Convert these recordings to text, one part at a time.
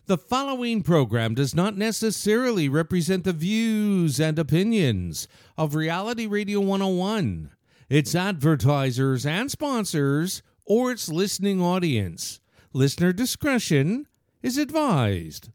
The following program does not necessarily represent the views and opinions of Reality Radio 101, its advertisers and sponsors, or its listening audience. Listener discretion is advised.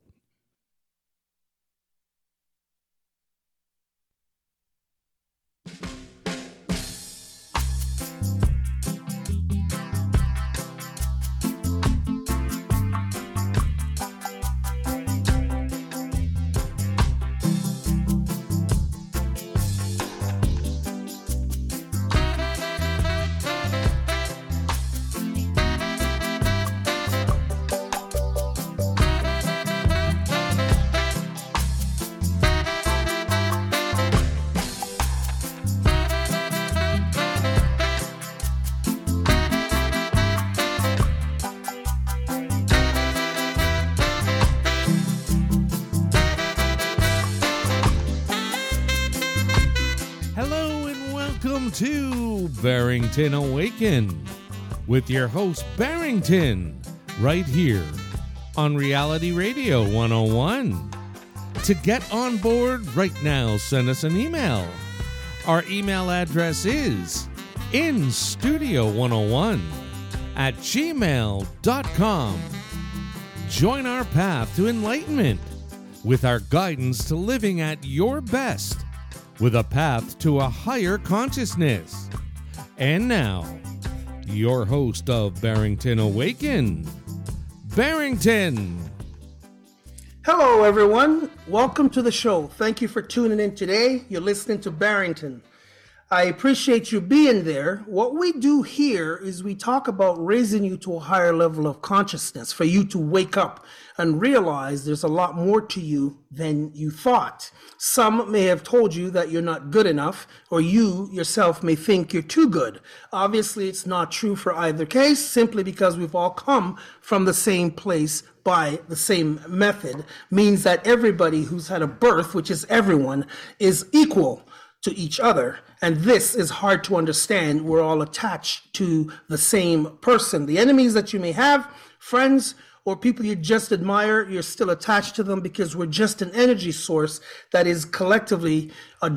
To Barrington Awaken with your host Barrington right here on Reality Radio 101. To get on board right now, send us an email. Our email address is instudio101@gmail.com. Join our path to enlightenment with our guidance to living at your best, with a path to a higher consciousness. And now, your host of Barrington Awaken, Barrington. Hello, everyone. Welcome to the show. Thank you for tuning in today. You're listening to Barrington. I appreciate you being there. What we do here is we talk about raising you to a higher level of consciousness, for you to wake up and realize there's a lot more to you than you thought. Some may have told you that you're not good enough, or you yourself may think you're too good. Obviously, it's not true for either case, simply because we've all come from the same place by the same method, means that everybody who's had a birth, which is everyone, is equal to each other. And this is hard to understand. We're all attached to the same person. The enemies that you may have, friends, or people you just admire, you're still attached to them because we're just an energy source that is collectively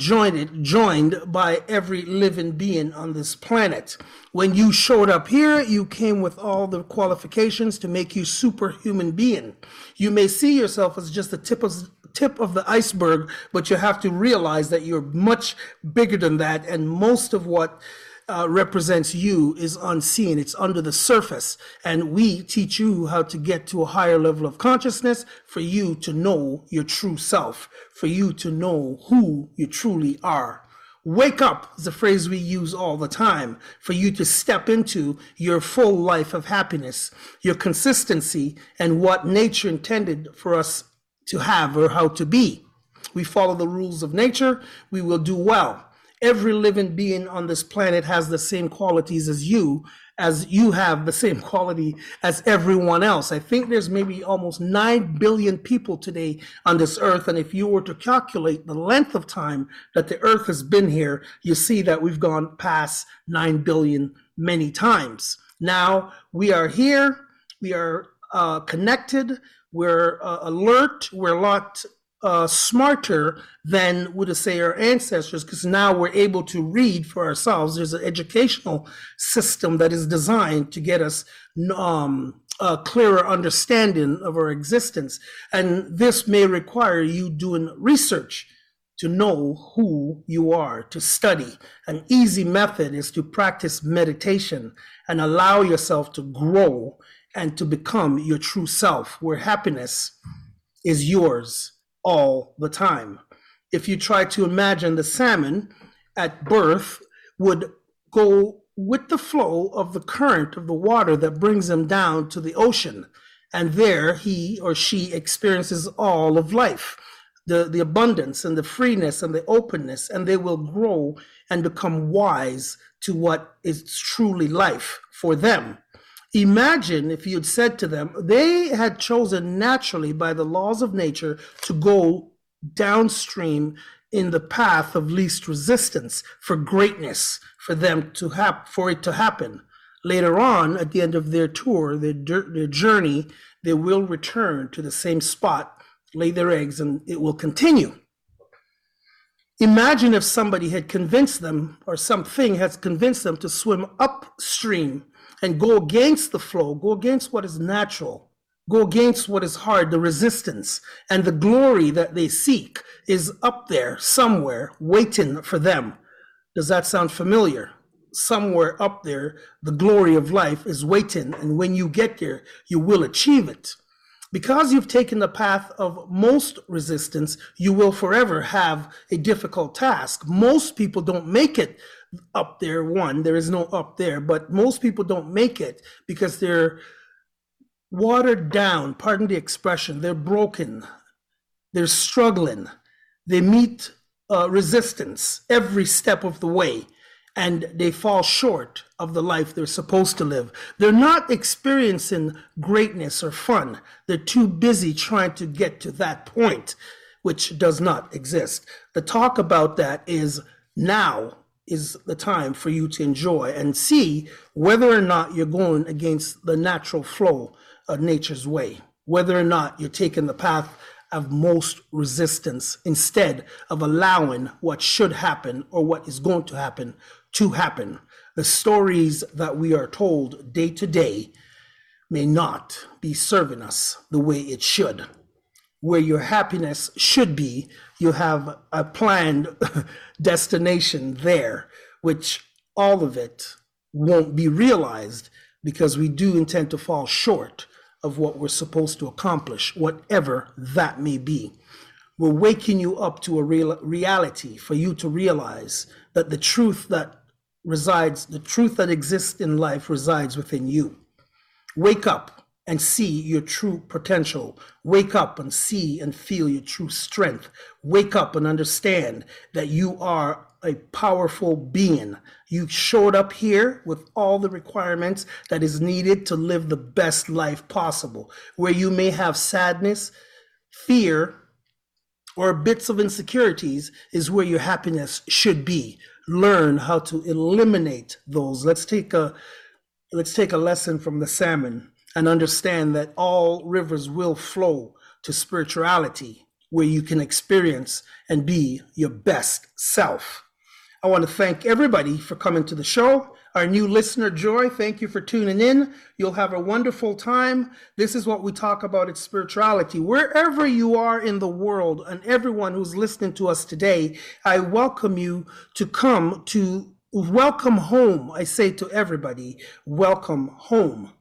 joined by every living being on this planet. When you showed up here, you came with all the qualifications to make you superhuman being. You may see yourself as just the tip of the iceberg, but you have to realize that you're much bigger than that, and most of what represents you is unseen. It's under the surface, and we teach you how to get to a higher level of consciousness for you to know your true self, for you to know who you truly are. Wake up is a phrase we use all the time, for you to step into your full life of happiness, your consistency, and what nature intended for us to have or how to be. We follow the rules of nature, we will do well. Every living being on this planet has the same qualities as you have the same quality as everyone else. I think there's maybe almost 9 billion people today on this earth. And if you were to calculate the length of time that the earth has been here, you see that we've gone past 9 billion many times. Now we are here, we are connected, we're alert, we're a lot smarter than would say our ancestors, because now we're able to read for ourselves. There's an educational system that is designed to get us a clearer understanding of our existence, and this may require you doing research to know who you are, to study. An easy method is to practice meditation and allow yourself to grow and to become your true self, where happiness is yours all the time. If you try to imagine the salmon at birth would go with the flow of the current of the water that brings them down to the ocean, and there he or she experiences all of life, the abundance and the freeness and the openness, and they will grow and become wise to what is truly life for them. Imagine if you had said to them, they had chosen naturally by the laws of nature to go downstream in the path of least resistance for greatness, for them to for it to happen. Later on, at the end of their tour, their journey, they will return to the same spot, lay their eggs, and it will continue. Imagine if somebody had convinced them, or something has convinced them to swim upstream and go against the flow, go against what is natural, go against what is hard, the resistance, and the glory that they seek is up there somewhere waiting for them. Does that sound familiar? Somewhere up there, the glory of life is waiting, and when you get there, you will achieve it. Because you've taken the path of most resistance, you will forever have a difficult task. Most people don't make it up there. One, there is no up there, but most people don't make it because they're watered down, pardon the expression, they're broken, they're struggling, they meet resistance every step of the way, and they fall short of the life they're supposed to live. They're not experiencing greatness or fun. They're too busy trying to get to that point, which does not exist. The talk about that is now is the time for you to enjoy and see whether or not you're going against the natural flow of nature's way, whether or not you're taking the path of most resistance instead of allowing what should happen or what is going to happen. The stories that we are told day to day may not be serving us the way it should. Where your happiness should be, you have a planned destination there, which all of it won't be realized because we do intend to fall short of what we're supposed to accomplish, whatever that may be. We're waking you up to a reality for you to realize that the truth that exists in life resides within you. Wake up and see your true potential. Wake up and see and feel your true strength. Wake up and understand that you are a powerful being. You showed up here with all the requirements that is needed to live the best life possible. Where you may have sadness, fear, or bits of insecurities is where your happiness should be. Learn how to eliminate those. Let's take a lesson from the salmon and understand that all rivers will flow to spirituality, where you can experience and be your best self. I want to thank everybody for coming to the show. Our new listener, Joy, thank you for tuning in. You'll have a wonderful time. This is what we talk about at Spirituality. Wherever you are in the world and everyone who's listening to us today, I welcome you to come to welcome home. I say to everybody, welcome home.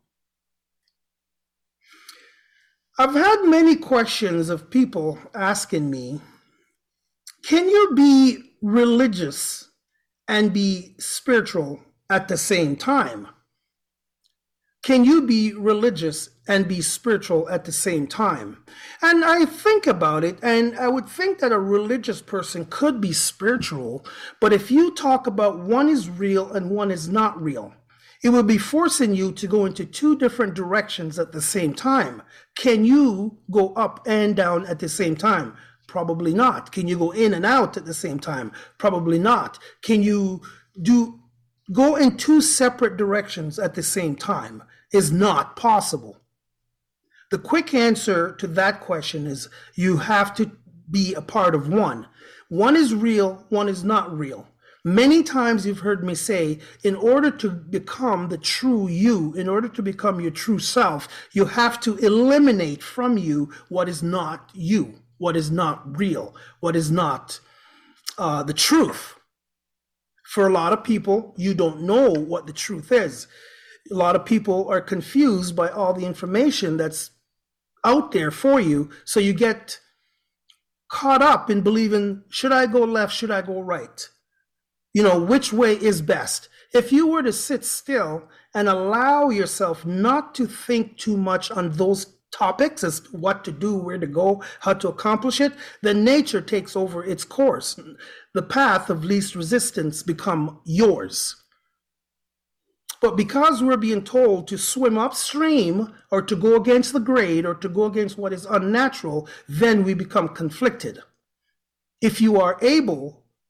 I've had many questions of people asking me, can you be religious and be spiritual at the same time? Can you be religious and be spiritual at the same time? And I think about it, and I would think that a religious person could be spiritual, but if you talk about one is real and one is not real, it will be forcing you to go into two different directions at the same time. Can you go up and down at the same time? Probably not. Can you go in and out at the same time? Probably not. Can you go in two separate directions at the same time? Is not possible. The quick answer to that question is you have to be a part of one. One is real, one is not real. Many times you've heard me say, in order to become the true you, in order to become your true self, you have to eliminate from you what is not you, what is not real, what is not the truth. For a lot of people, you don't know what the truth is. A lot of people are confused by all the information that's out there for you. So you get caught up in believing, should I go left? Should I go right? You know, which way is best? If you were to sit still and allow yourself not to think too much on those topics as to what to do, where to go, how to accomplish it, then nature takes over its course. The path of least resistance become yours. But because we're being told to swim upstream or to go against the grade or to go against what is unnatural, then we become conflicted. If you are able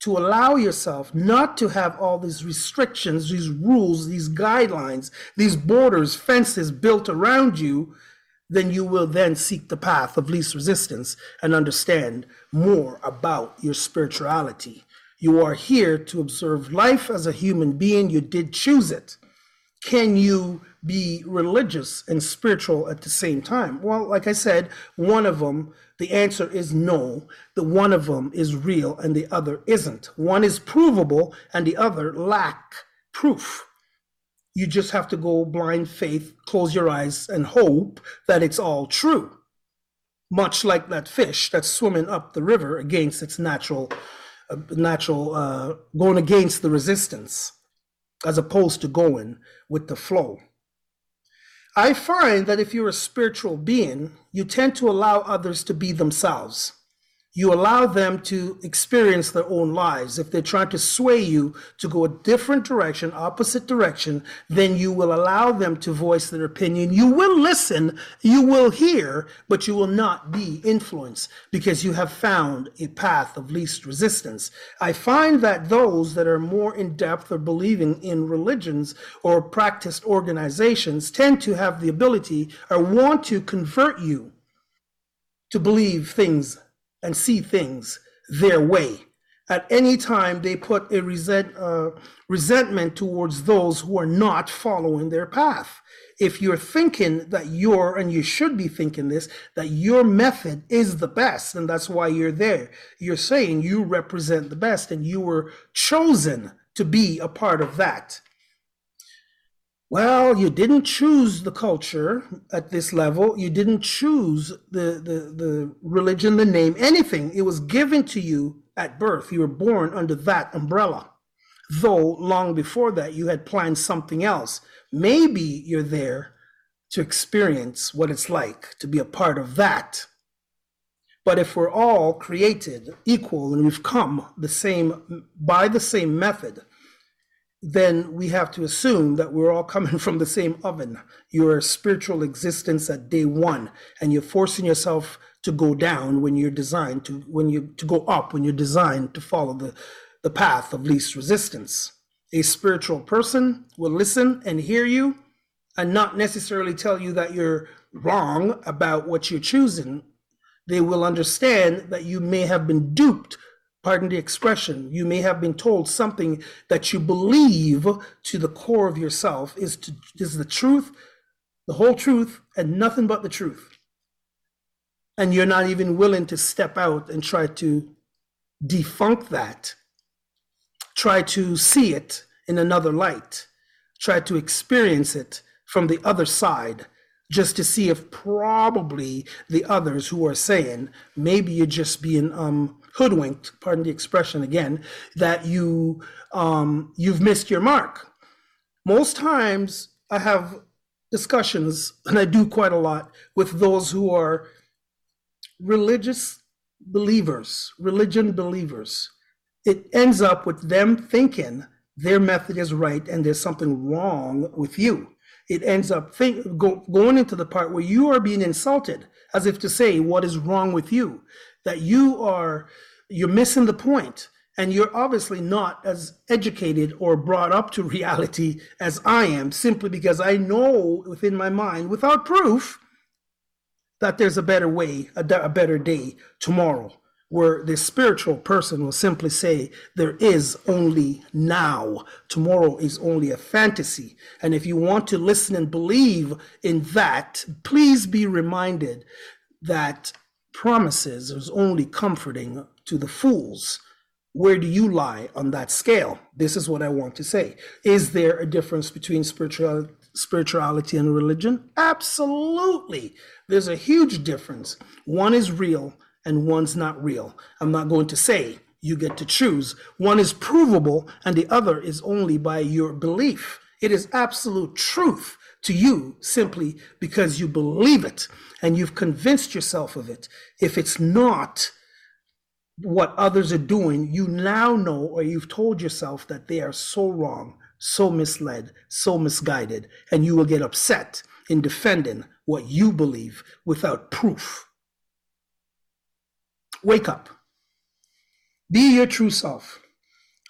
to allow yourself not to have all these restrictions, these rules, these guidelines, these borders, fences built around you, then you will then seek the path of least resistance and understand more about your spirituality. You are here to observe life as a human being. You did choose it. Can you be religious and spiritual at the same time? Well, like I said, one of them, the answer is no. The one of them is real and the other isn't. One is provable and the other lack proof. You just have to go blind faith, close your eyes and hope that it's all true. Much like that fish that's swimming up the river against its natural going against the resistance, as opposed to going with the flow. I find that if you're a spiritual being, you tend to allow others to be themselves. You allow them to experience their own lives. If they're trying to sway you to go a different direction, opposite direction, then you will allow them to voice their opinion. You will listen, you will hear, but you will not be influenced because you have found a path of least resistance. I find that those that are more in depth or believing in religions or practiced organizations tend to have the ability or want to convert you to believe things and see things their way. At any time, they put a resentment towards those who are not following their path. If you're thinking that and you should be thinking this, that your method is the best, and that's why you're there, you're saying you represent the best and you were chosen to be a part of that. Well, you didn't choose the culture at this level. You didn't choose the religion, the name, anything. It was given to you at birth. You were born under that umbrella. Though long before that, you had planned something else. Maybe you're there to experience what it's like to be a part of that. But if we're all created equal and we've come by the same method, then we have to assume that we're all coming from the same oven. You're a spiritual existence at day one, and you're forcing yourself to go down when you're designed to go up when you're designed to follow the path of least resistance. A spiritual person will listen and hear you and not necessarily tell you that you're wrong about what you're choosing. They will understand that you may have been duped. Pardon the expression. You may have been told something that you believe to the core of yourself is the truth, the whole truth, and nothing but the truth. And you're not even willing to step out and try to defunk that. Try to see it in another light. Try to experience it from the other side, just to see if probably the others who are saying, maybe you're just being hoodwinked, pardon the expression again, that you've missed your mark. Most times I have discussions, and I do quite a lot, with those who are religion believers. It ends up with them thinking their method is right and there's something wrong with you. It ends up going into the part where you are being insulted, as if to say, what is wrong with you? That you're missing the point, and you're obviously not as educated or brought up to reality as I am, simply because I know within my mind, without proof, that there's a better way, a better day tomorrow, where the spiritual person will simply say, there is only now. Tomorrow is only a fantasy. And if you want to listen and believe in that, please be reminded that promises is only comforting to the fools. Where do you lie on that scale? This is what I want to say. Is there a difference between spirituality and religion? Absolutely. There's a huge difference. One is real and one's not real. I'm not going to say you get to choose. One is provable and the other is only by your belief. It is absolute truth to you simply because you believe it and you've convinced yourself of it. If it's not what others are doing, you now know, or you've told yourself that they are so wrong, so misled, so misguided, and you will get upset in defending what you believe without proof. Wake up. Be your true self.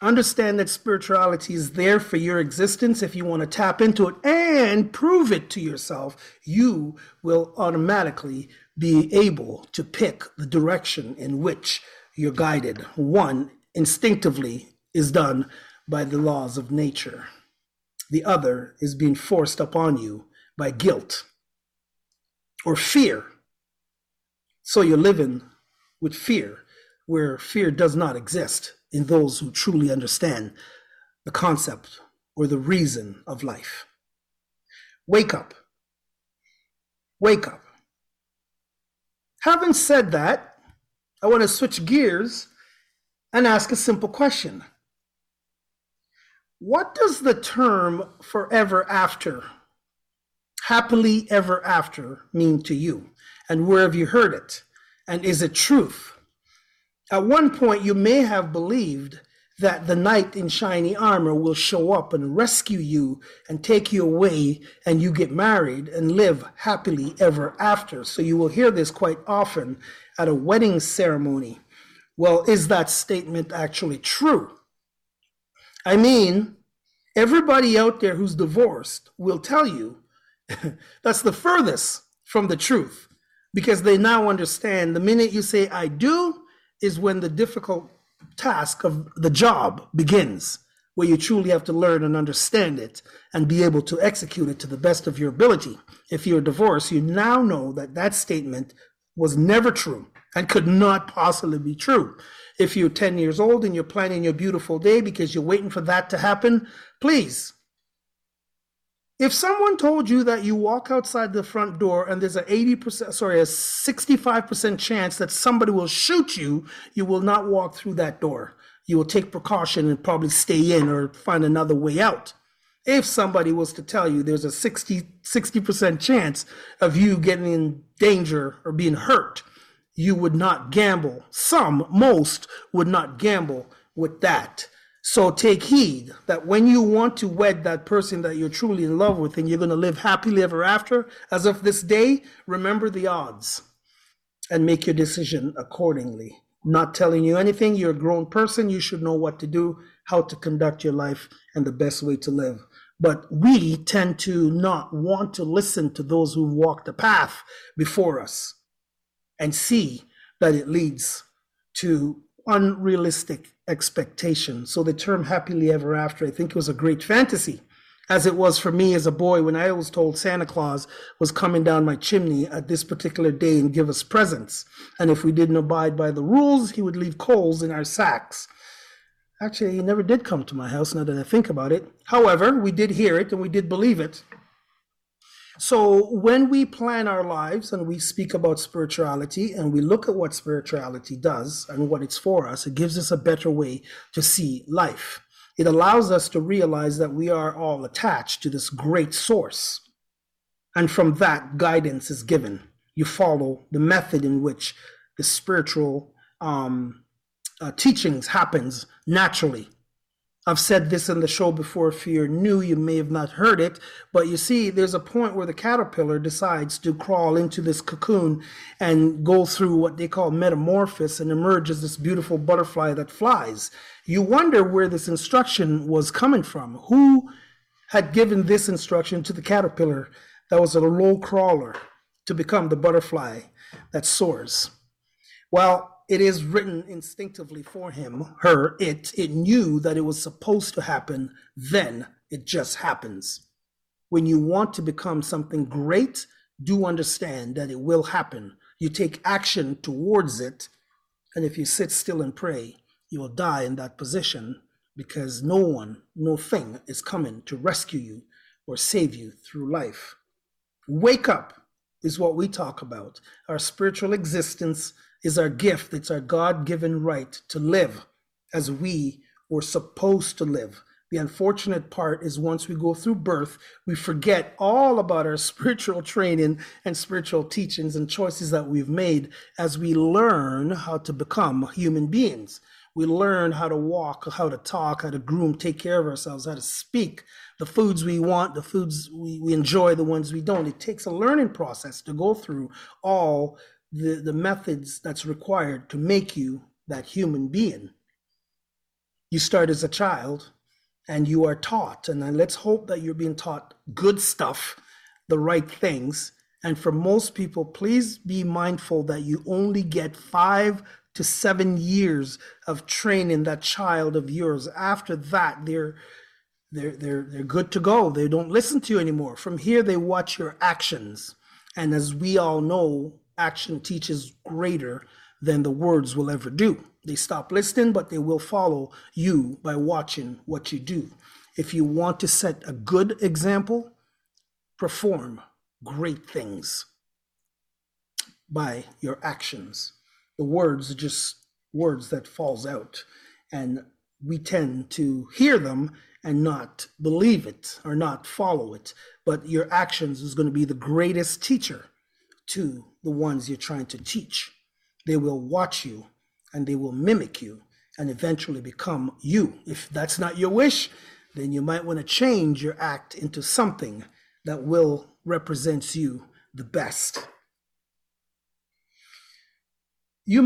Understand that spirituality is there for your existence. If you want to tap into it and prove it to yourself, you will automatically be able to pick the direction in which you're guided. One, instinctively, is done by the laws of nature. The other is being forced upon you by guilt or fear. So you're living with fear, where fear does not exist in those who truly understand the concept or the reason of life. Wake up. Wake up. Having said that, I want to switch gears and ask a simple question. What does the term forever after, happily ever after, mean to you? And where have you heard it? And is it truth? At one point, you may have believed that the knight in shiny armor will show up and rescue you and take you away, and you get married and live happily ever after. So you will hear this quite often at a wedding ceremony. Well, is that statement actually true? I mean, everybody out there who's divorced will tell you that's the furthest from the truth, because they now understand the minute you say I do is when the difficult task of the job begins, where you truly have to learn and understand it and be able to execute it to the best of your ability. If you're divorced, you now know that that statement was never true and could not possibly be true. If you're 10 years old and you're planning your beautiful day because you're waiting for that to happen, please. If someone told you that you walk outside the front door and there's a 65% chance that somebody will shoot you, you will not walk through that door. You will take precaution and probably stay in or find another way out. If somebody was to tell you there's a 60% chance of you getting in danger or being hurt, you would not gamble. Most would not gamble with that. So take heed that when you want to wed that person that you're truly in love with and you're going to live happily ever after, as of this day, remember the odds and make your decision accordingly. Not telling you anything. You're a grown person. You should know what to do, how to conduct your life, and the best way to live. But we tend to not want to listen to those who walk the path before us and see that it leads to unrealistic expectation. So the term happily ever after, I think it was a great fantasy, as it was for me as a boy when I was told Santa Claus was coming down my chimney at this particular day and give us presents. And if we didn't abide by the rules, he would leave coals in our sacks. Actually, he never did come to my house, now that I think about it. However, we did hear it and we did believe it. So when we plan our lives and we speak about spirituality and we look at what spirituality does and what it's for us, it gives us a better way to see life. It allows us to realize that we are all attached to this great source. And from that, guidance is given. You follow the method in which the spiritual teachings happens naturally. I've said this in the show before. If you're new, you may have not heard it, but you see, there's a point where the caterpillar decides to crawl into this cocoon and go through what they call metamorphosis and emerge as this beautiful butterfly that flies. You wonder where this instruction was coming from. Who had given this instruction to the caterpillar that was a low crawler to become the butterfly that soars? Well, it is written instinctively for him, her, it. It knew that it was supposed to happen. Then it just happens. When you want to become something great, do understand that it will happen. You take action towards it. And if you sit still and pray, you will die in that position, because no one, no thing is coming to rescue you or save you through life. Wake up is what we talk about. Our spiritual existence is our gift. It's our God-given right to live as we were supposed to live. The unfortunate part is once we go through birth, we forget all about our spiritual training and spiritual teachings and choices that we've made as we learn how to become human beings. We learn how to walk, how to talk, how to groom, take care of ourselves, how to speak, the foods we want, the foods we enjoy, the ones we don't. It takes a learning process to go through all the methods that's required to make you that human being. You start as a child and you are taught, and then let's hope that you're being taught good stuff, the right things. And for most people, please be mindful that you only get 5 to 7 years of training that child of yours. After that, they're good to go. They don't listen to you anymore. From here, they watch your actions. And as we all know, action teaches greater than the words will ever do. They stop listening, but they will follow you by watching what you do. If you want to set a good example, perform great things by your actions. The words are just words that falls out, and we tend to hear them and not believe it or not follow it. But your actions is going to be the greatest teacher to the ones you're trying to teach. They will watch you and they will mimic you and eventually become you. If that's not your wish, then you might want to change your act into something that will represent you the best. You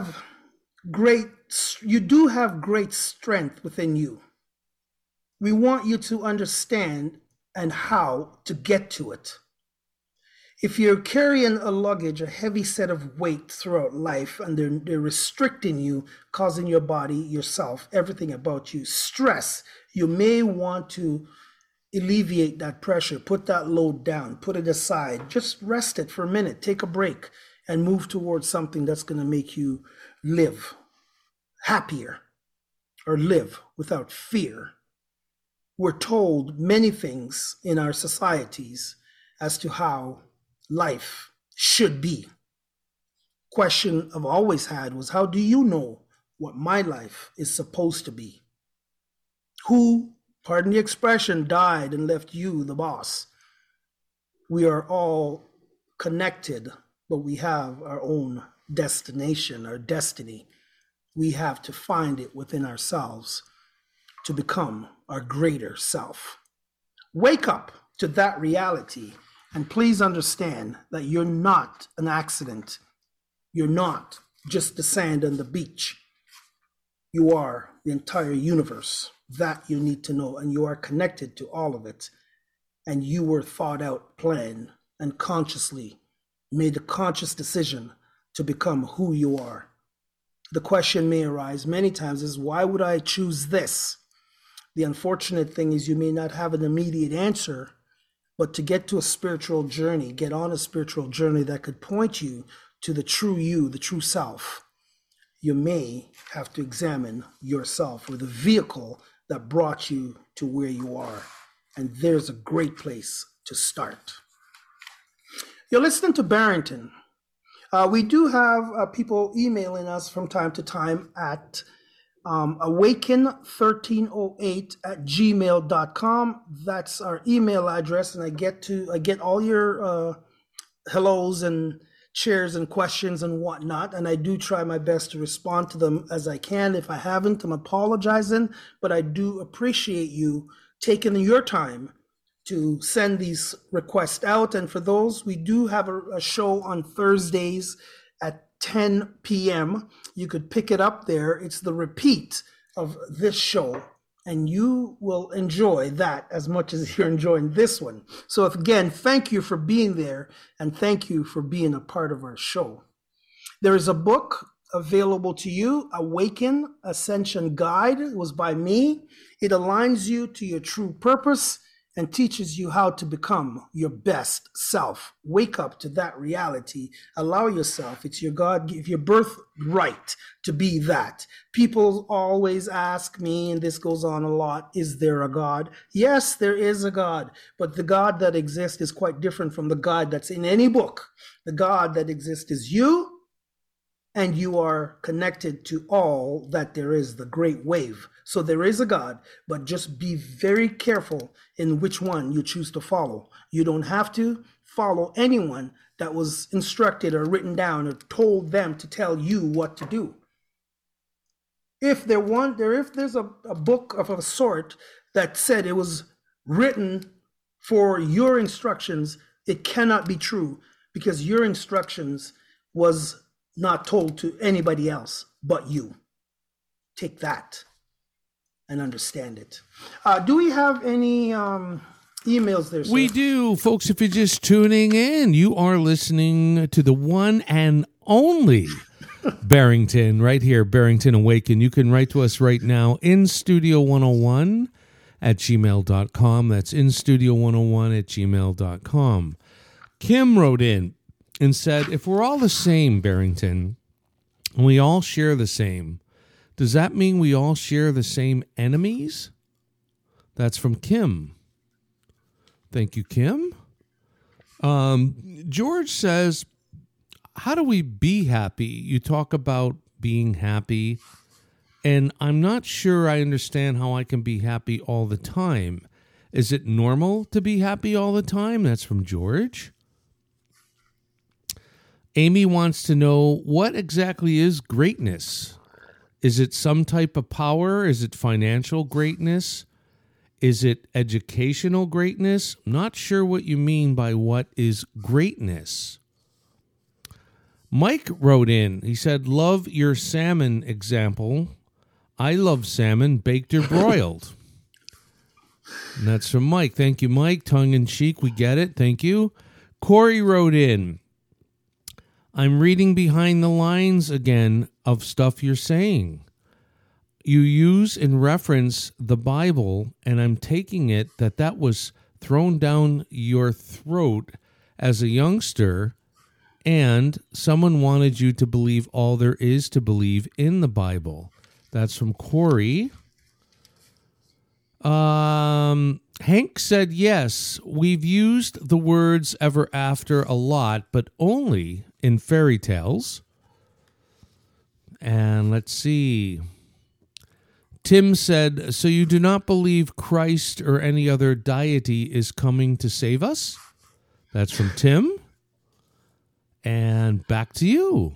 do have great strength within you. We want you to understand and how to get to it. If you're carrying a luggage, a heavy set of weight throughout life, and they're restricting you, causing your body, yourself, everything about you, stress, you may want to alleviate that pressure, put that load down, put it aside, just rest it for a minute, take a break, and move towards something that's going to make you live happier or live without fear. We're told many things in our societies as to how life should be. Question I've always had was, how do you know what my life is supposed to be? Who, pardon the expression, died and left you the boss? We are all connected, but we have our own destination, our destiny. We have to find it within ourselves to become our greater self. Wake up to that reality, and please understand that you're not an accident. You're not just the sand on the beach. You are the entire universe. That you need to know, and you are connected to all of it. And you were thought out, planned, and consciously made a conscious decision to become who you are. The question may arise many times is, why would I choose this? The unfortunate thing is you may not have an immediate answer, but to get to a spiritual journey, get on a spiritual journey that could point you to the true you, the true self, you may have to examine yourself or the vehicle that brought you to where you are. And there's a great place to start. You're listening to Barrington. We do have people emailing us from time to time at awaken1308@gmail.com. That's our email address, and I get all your hellos and shares and questions and whatnot, and I do try my best to respond to them as I can. If I haven't, I'm apologizing, but I do appreciate you taking your time to send these requests out. And for those, we do have a show on Thursdays at 10 p.m. You could pick it up there. It's the repeat of this show, and you will enjoy that as much as you're enjoying this one. So again, thank you for being there, and thank you for being a part of our show. There is a book available to you, Awaken Ascension Guide. It was by me. It aligns you to your true purpose and teaches you how to become your best self. Wake up to that reality. Allow yourself. It's your God, your birthright to be that. People always ask me, and this goes on a lot, is there a God? Yes, there is a God, but the God that exists is quite different from the God that's in any book. The God that exists is you, and you are connected to all that there is, the great wave. So there is a God, but just be very careful in which one you choose to follow. You don't have to follow anyone that was instructed or written down or told them to tell you what to do. If there's a book of a sort that said it was written for your instructions, it cannot be true, because your instructions was not told to anybody else but you. Take that. and understand it. Do we have any emails there, sir? We do. Folks, if you're just tuning in, you are listening to the one and only Barrington right here, Barrington Awaken. You can write to us right now in Studio101 at gmail.com. That's in Studio101 at gmail.com. Kim wrote in and said, if we're all the same, Barrington, and we all share the same, does that mean we all share the same enemies? That's from Kim. Thank you, Kim. George says, how do we be happy? You talk about being happy, and I'm not sure I understand how I can be happy all the time. Is it normal to be happy all the time? That's from George. Amy wants to know, what exactly is greatness? Is it some type of power? Is it financial greatness? Is it educational greatness? I'm not sure what you mean by what is greatness. Mike wrote in. He said, love your salmon example. I love salmon, baked or broiled. And that's from Mike. Thank you, Mike. Tongue in cheek, we get it. Thank you. Corey wrote in. I'm reading behind the lines again of stuff you're saying. You use and reference the Bible, and I'm taking it that was thrown down your throat as a youngster, and someone wanted you to believe all there is to believe in the Bible. That's from Corey. Hank said, yes, we've used the words ever after a lot, but only in fairy tales. And let's see. Tim said, so you do not believe Christ or any other deity is coming to save us? That's from Tim. And back to you.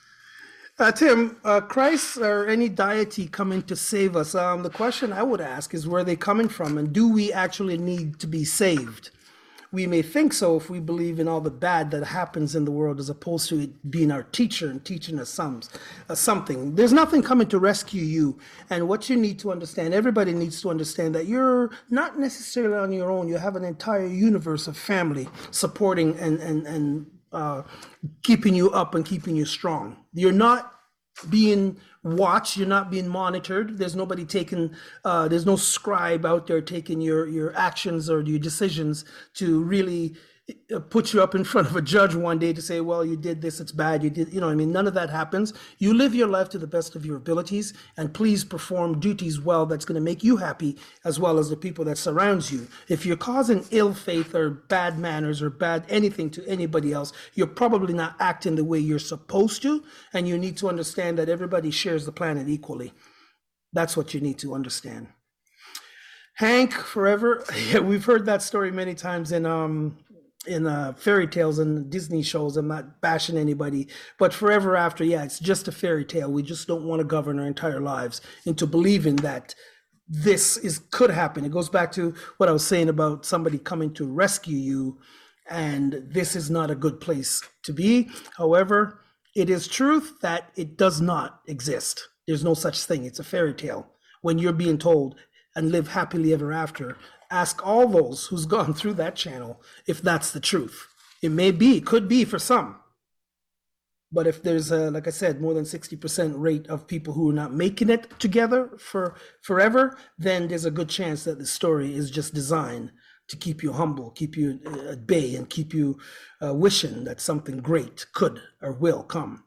Tim, Christ or any deity coming to save us, the question I would ask is where are they coming from, and do we actually need to be saved? We may think so if we believe in all the bad that happens in the world as opposed to it being our teacher and teaching us something. There's nothing coming to rescue you. And what you need to understand, everybody needs to understand that you're not necessarily on your own. You have an entire universe of family supporting and keeping you up and keeping you strong. You're not being watched, you're not being monitored. There's nobody taking, there's no scribe out there taking your actions or your decisions to really put you up in front of a judge one day to say, well, you did this, it's bad, you did, I mean, none of that happens. You live your life to the best of your abilities, and please perform duties well that's going to make you happy as well as the people that surrounds you. If you're causing ill faith or bad manners or bad anything to anybody else, you're probably not acting the way you're supposed to, and you need to understand that everybody shares the planet equally. That's what you need to understand. Hank, forever, we've heard that story many times in fairy tales and Disney shows. I'm not bashing anybody, but forever after, yeah, it's just a fairy tale. We just don't want to govern our entire lives into believing that could happen. It goes back to what I was saying about somebody coming to rescue you, and this is not a good place to be. However, it is truth that it does not exist. There's no such thing. It's a fairy tale. When you're being told and live happily ever after, ask all those who's gone through that channel if that's the truth. It may be, could be for some. But if there's, like I said, more than 60% rate of people who are not making it together for forever, then there's a good chance that the story is just designed to keep you humble, keep you at bay, and keep you wishing that something great could or will come.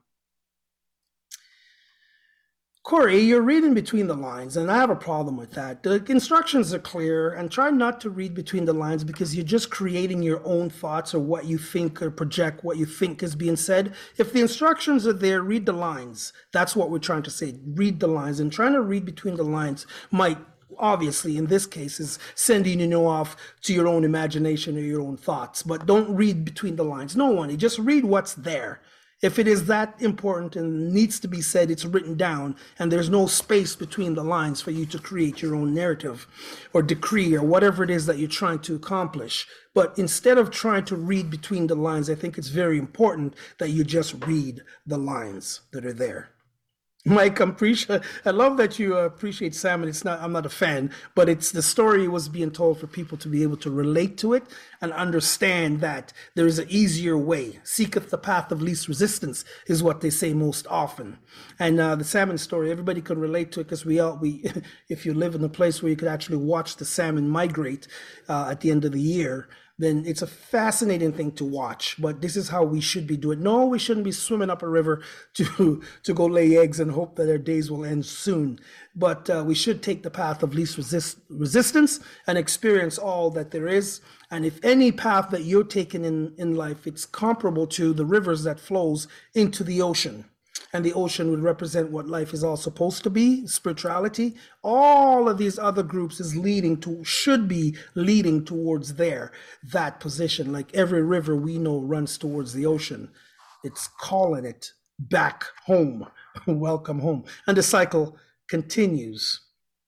Corey, you're reading between the lines, and I have a problem with that. The instructions are clear, and try not to read between the lines because you're just creating your own thoughts or what you think or project what you think is being said. If the instructions are there, read the lines. That's what we're trying to say. Read the lines, and trying to read between the lines might, obviously, in this case, is sending you off to your own imagination or your own thoughts. But don't read between the lines. No one. Just read what's there. If it is that important and needs to be said, it's written down, and there's no space between the lines for you to create your own narrative or decree or whatever it is that you're trying to accomplish. But instead of trying to read between the lines, I think it's very important that you just read the lines that are there. Mike, I love that you appreciate salmon. It's not, I'm not a fan, but it's the story was being told for people to be able to relate to it and understand that there is an easier way. Seeketh the path of least resistance is what they say most often. And the salmon story, everybody can relate to it because if you live in a place where you could actually watch the salmon migrate at the end of the year, then it's a fascinating thing to watch. But this is how we should be doing. No, we shouldn't be swimming up a river to go lay eggs and hope that our days will end soon. But we should take the path of least resistance and experience all that there is. And if any path that you're taking in life, it's comparable to the rivers that flows into the ocean. And the ocean would represent what life is all supposed to be, spirituality. All of these other groups should be leading towards that position. Like every river we know runs towards the ocean. It's calling it back home, welcome home. And the cycle continues.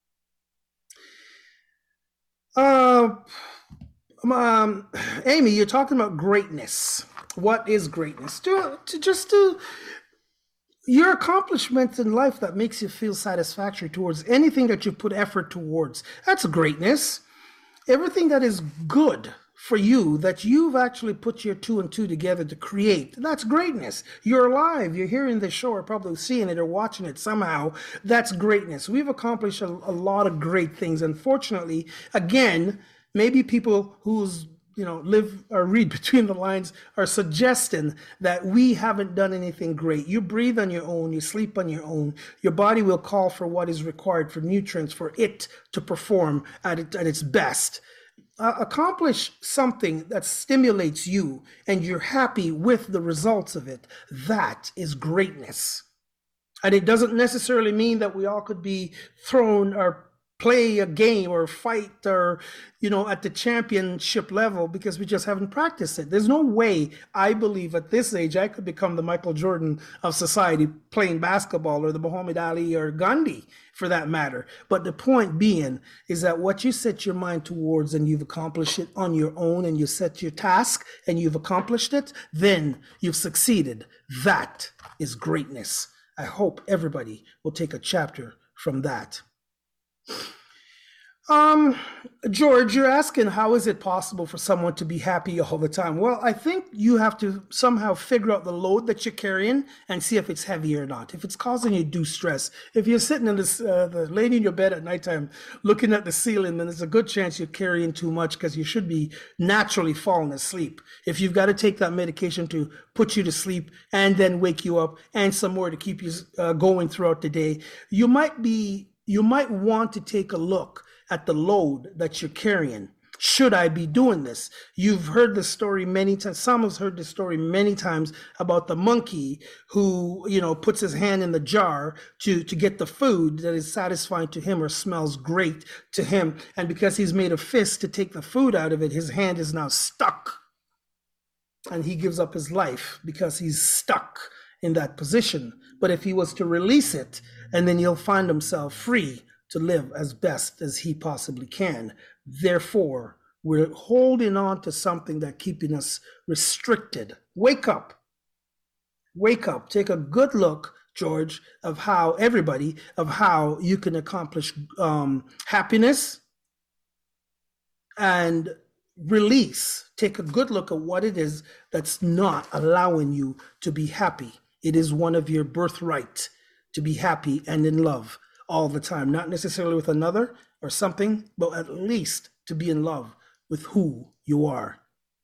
Amy, you're talking about greatness. What is greatness? Your accomplishments in life that makes you feel satisfactory towards anything that you put effort towards. That's greatness. Everything that is good for you, that you've actually put your 2 and 2 together to create, that's greatness. You're alive. You're hearing this show or probably seeing it or watching it somehow. That's greatness. We've accomplished a lot of great things. Unfortunately, again, maybe people who's live or read between the lines are suggesting that we haven't done anything great. You breathe on your own, you sleep on your own. Your body will call for what is required for nutrients for it to perform at its best. Accomplish something that stimulates you and you're happy with the results of it. That is greatness. And it doesn't necessarily mean that we all could be thrown or play a game or fight or, at the championship level because we just haven't practiced it. There's no way, I believe, at this age, I could become the Michael Jordan of society playing basketball or the Muhammad Ali or Gandhi for that matter. But the point being is that what you set your mind towards and you've accomplished it on your own and you set your task and you've accomplished it, then you've succeeded. That is greatness. I hope everybody will take a chapter from that. George, you're asking how is it possible for someone to be happy all the time? Well, I think you have to somehow figure out the load that you're carrying and see if it's heavy or not. If it's causing you due stress, if you're sitting in laying in your bed at nighttime looking at the ceiling, then there's a good chance you're carrying too much because you should be naturally falling asleep. If you've got to take that medication to put you to sleep and then wake you up and some more to keep you going throughout the day, you might want to take a look at the load that you're carrying. Should I be doing this? You've heard the story many times. Some have heard the story many times about the monkey who, puts his hand in the jar to get the food that is satisfying to him or smells great to him. And because he's made a fist to take the food out of it, his hand is now stuck. And he gives up his life because he's stuck in that position. But if he was to release it, and then he'll find himself free to live as best as he possibly can. Therefore, we're holding on to something that's keeping us restricted. Wake up. Wake up. Take a good look, George, of how you can accomplish happiness and release. Take a good look at what it is that's not allowing you to be happy. It is one of your birthright to be happy and in love all the time, not necessarily with another or something, but at least to be in love with who you are.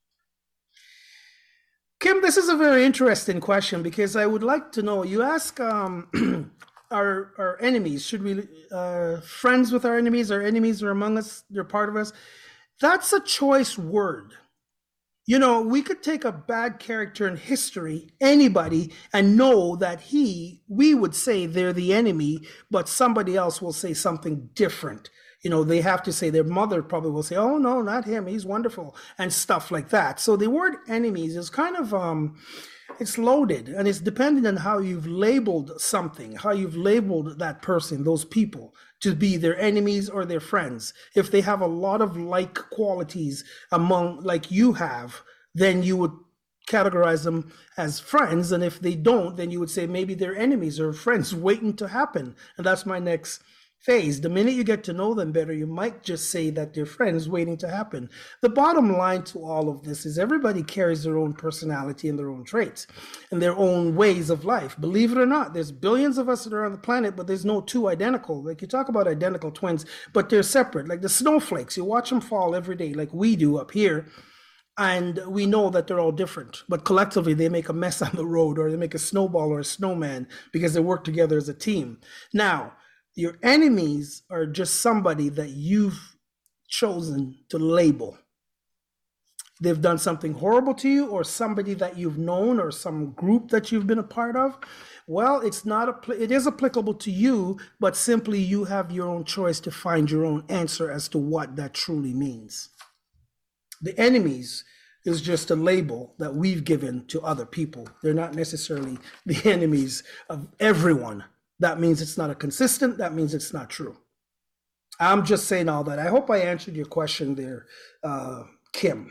Kim, this is a very interesting question because I would like to know, you ask our enemies, should we friends with our enemies are among us, they're part of us. That's a choice word. We could take a bad character in history, anybody, and know that we would say they're the enemy, but somebody else will say something different. They have to say, their mother probably will say, oh, no, not him, he's wonderful, and stuff like that. So the word enemies is kind of, it's loaded, and it's dependent on how you've labeled something, how you've labeled that person, those people, to be their enemies or their friends. If they have a lot of like qualities like you have, then you would categorize them as friends. And if they don't, then you would say maybe they're enemies or friends waiting to happen. And that's my next phase. The minute you get to know them better, you might just say that they're friends waiting to happen. The bottom line to all of this is everybody carries their own personality and their own traits and their own ways of life. Believe it or not, there's billions of us that are on the planet, but there's no two identical. Like you talk about identical twins, but they're separate. Like the snowflakes, you watch them fall every day like we do up here. And we know that they're all different, but collectively they make a mess on the road, or they make a snowball or a snowman because they work together as a team. Now, your enemies are just somebody that you've chosen to label. They've done something horrible to you, or somebody that you've known, or some group that you've been a part of. Well, it is applicable to you, but simply you have your own choice to find your own answer as to what that truly means. The enemies is just a label that we've given to other people. They're not necessarily the enemies of everyone. That means it's not a consistent, that means it's not true. I'm just saying all that. I hope I answered your question there, Kim.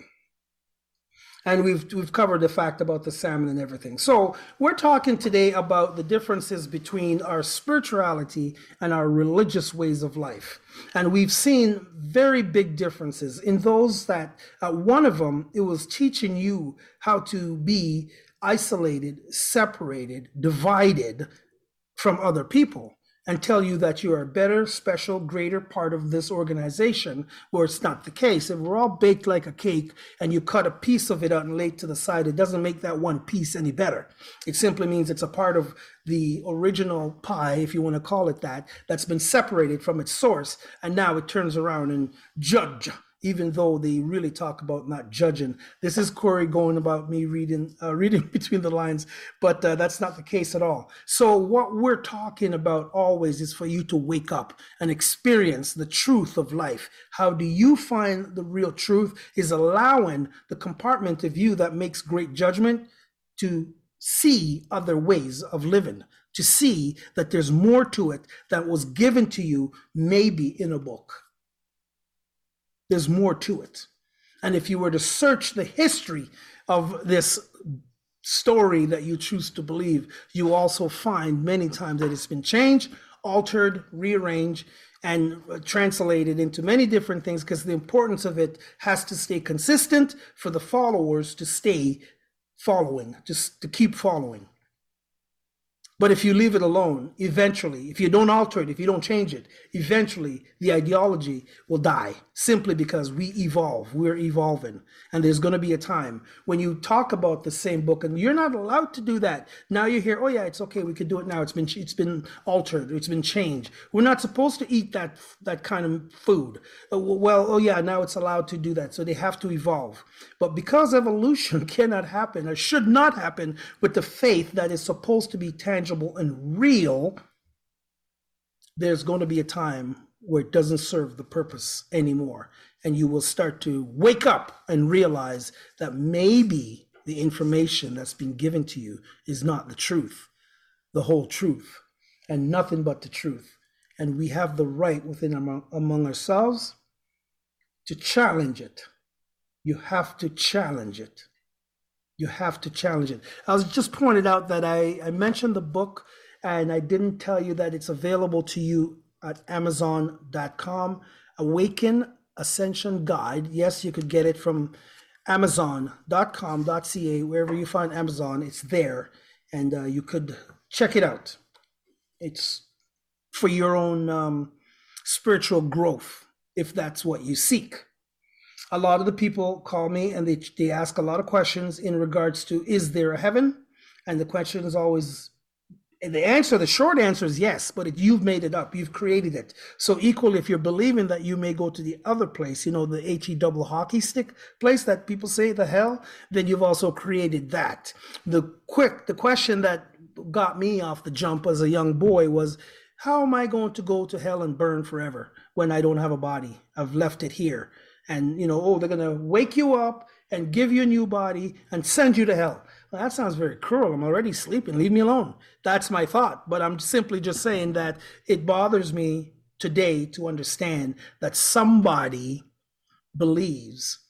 And we've covered the fact about the salmon and everything. So we're talking today about the differences between our spirituality and our religious ways of life. And we've seen very big differences in those that one of them, it was teaching you how to be isolated, separated, divided from other people, and tell you that you are a better, special, greater part of this organization, where it's not the case. If we're all baked like a cake and you cut a piece of it out and lay it to the side, it doesn't make that one piece any better. It simply means it's a part of the original pie, if you want to call it that, that's been separated from its source, and now it turns around and judge, even though they really talk about not judging. This is Corey going about me reading between the lines, but that's not the case at all. So what we're talking about always is for you to wake up and experience the truth of life. How do you find the real truth? Is allowing the compartment of you that makes great judgment to see other ways of living, to see that there's more to it that was given to you maybe in a book. There's more to it. And if you were to search the history of this story that you choose to believe, you also find many times that it's been changed, altered, rearranged, and translated into many different things, because the importance of it has to stay consistent for the followers to stay following, just to keep following. But if you leave it alone, eventually, if you don't alter it, if you don't change it, eventually the ideology will die, simply because we evolve, we're evolving. And there's going to be a time when you talk about the same book, and you're not allowed to do that. Now you hear, oh yeah, it's okay, we could do it now. It's been altered, it's been changed. We're not supposed to eat that kind of food. Well, oh yeah, now it's allowed to do that. So they have to evolve. But because evolution cannot happen, or should not happen, with the faith that is supposed to be tangible and real, there's going to be a time where it doesn't serve the purpose anymore. And you will start to wake up and realize that maybe the information that's been given to you is not the truth, the whole truth, and nothing but the truth. And we have the right within among ourselves to challenge it. You have to challenge it. You have to challenge it. I was just pointed out that I mentioned the book, and I didn't tell you that it's available to you at Amazon.com. Awaken Ascension Guide. Yes, you could get it from Amazon.com.ca, wherever you find Amazon, it's there, and you could check it out. It's for your own spiritual growth, if that's what you seek. A lot of the people call me and they ask a lot of questions in regards to, is there a heaven? And the question is always, the short answer is yes, but you've made it up. You've created it. So equally, if you're believing that you may go to the other place, the HE double hockey stick place that people say, the hell, then you've also created that. The question that got me off the jump as a young boy was, how am I going to go to hell and burn forever when I don't have a body? I've left it here. And, they're going to wake you up and give you a new body and send you to hell. Well, that sounds very cruel. I'm already sleeping. Leave me alone. That's my thought. But I'm simply just saying that it bothers me today to understand that somebody believes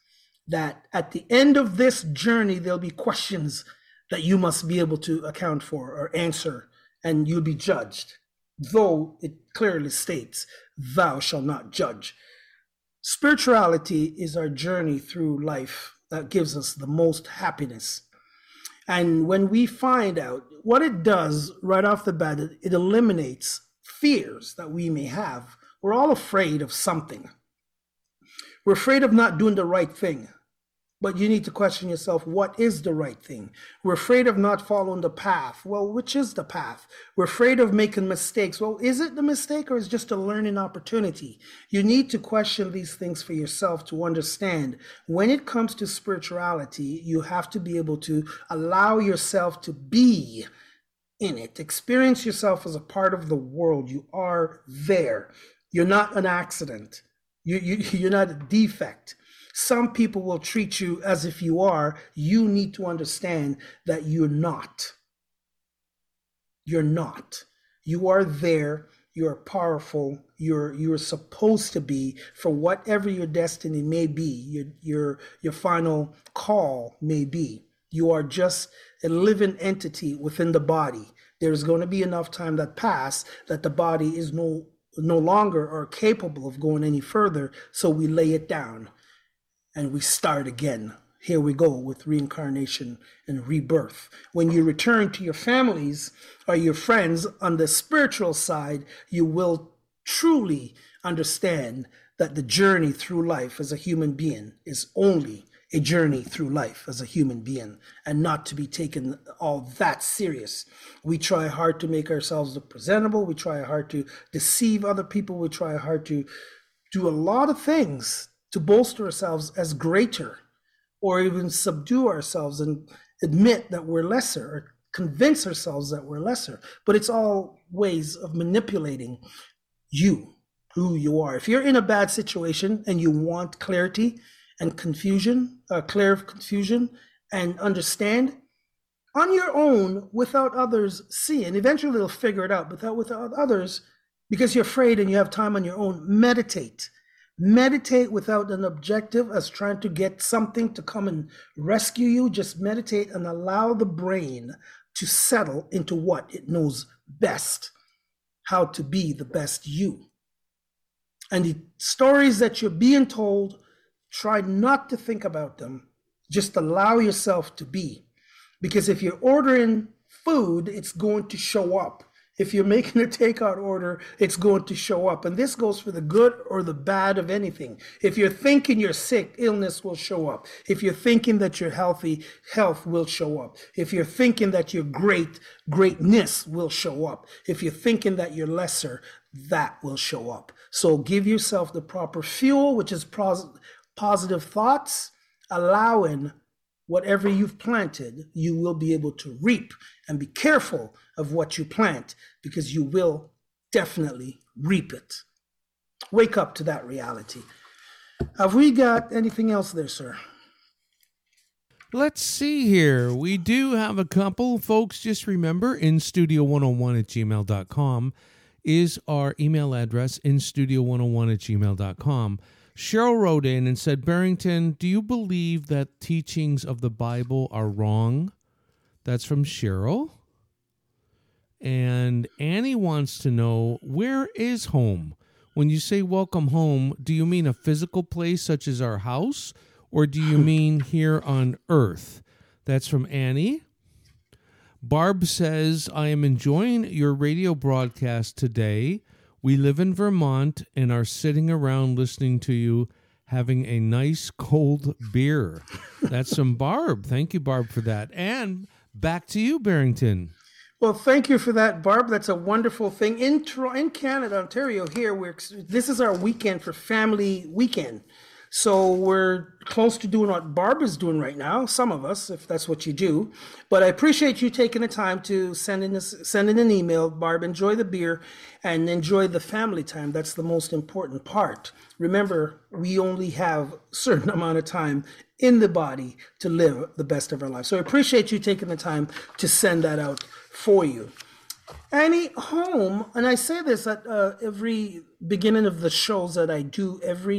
that at the end of this journey, there'll be questions that you must be able to account for or answer, and you'll be judged, though it clearly states, thou shalt not judge. Spirituality is our journey through life that gives us the most happiness. And when we find out what it does right off the bat, it eliminates fears that we may have. We're all afraid of something. We're afraid of not doing the right thing. But you need to question yourself, what is the right thing? We're afraid of not following the path. Well, which is the path? We're afraid of making mistakes. Well, is it the mistake or is it just a learning opportunity? You need to question these things for yourself to understand. When it comes to spirituality, you have to be able to allow yourself to be in it. Experience yourself as a part of the world. You are there. You're not an accident. You're not a defect. Some people will treat you as if you are. You need to understand that you're not. You're not. You are there. You're powerful. You're supposed to be for whatever your destiny may be, your final call may be. You are just a living entity within the body. There's going to be enough time that pass that the body is no longer or capable of going any further. So we lay it down. And we start again. Here we go with reincarnation and rebirth. When you return to your families or your friends on the spiritual side, you will truly understand that the journey through life as a human being is only a journey through life as a human being and not to be taken all that serious. We try hard to make ourselves look presentable. We try hard to deceive other people. We try hard to do a lot of things to bolster ourselves as greater, or even subdue ourselves and admit that we're lesser, or convince ourselves that we're lesser. But it's all ways of manipulating you, who you are. If you're in a bad situation and you want clarity and confusion, clear of confusion and understand on your own without others seeing, eventually they'll figure it out, but without others, because you're afraid and you have time on your own, meditate. Meditate without an objective as trying to get something to come and rescue you. Just meditate and allow the brain to settle into what it knows best, how to be the best you. And the stories that you're being told, try not to think about them. Just allow yourself to be. Because if you're ordering food, it's going to show up. If you're making a takeout order, it's going to show up. And this goes for the good or the bad of anything. If you're thinking you're sick, illness will show up. If you're thinking that you're healthy, health will show up. If you're thinking that you're great, greatness will show up. If you're thinking that you're lesser, that will show up. So give yourself the proper fuel, which is positive thoughts, allowing whatever you've planted, you will be able to reap. And be careful of what you plant, because you will definitely reap it. Wake up to that reality. Have we got anything else there, sir? Let's see here. We do have a couple. Folks, just remember, instudio101@gmail.com is our email address, instudio101@gmail.com. Cheryl wrote in and said, Barrington, do you believe that teachings of the Bible are wrong? That's from Cheryl. And Annie wants to know, where is home? When you say welcome home, do you mean a physical place such as our house, or do you mean here on earth? That's from Annie. Barb says, I am enjoying your radio broadcast today. We live in Vermont and are sitting around listening to you, having a nice cold beer. That's from Barb. Thank you, Barb, for that. And back to you, Barrington. Well, thank you for that, Barb. That's a wonderful thing. In Canada, Ontario, here, this is our weekend for family weekend. So we're close to doing what Barb is doing right now, some of us, if that's what you do. But I appreciate you taking the time to send in an email. Barb, enjoy the beer and enjoy the family time. That's the most important part. Remember, we only have a certain amount of time in the body to live the best of our lives. So I appreciate you taking the time to send that out for you. Annie, home, and I say this at every beginning of the shows that I do every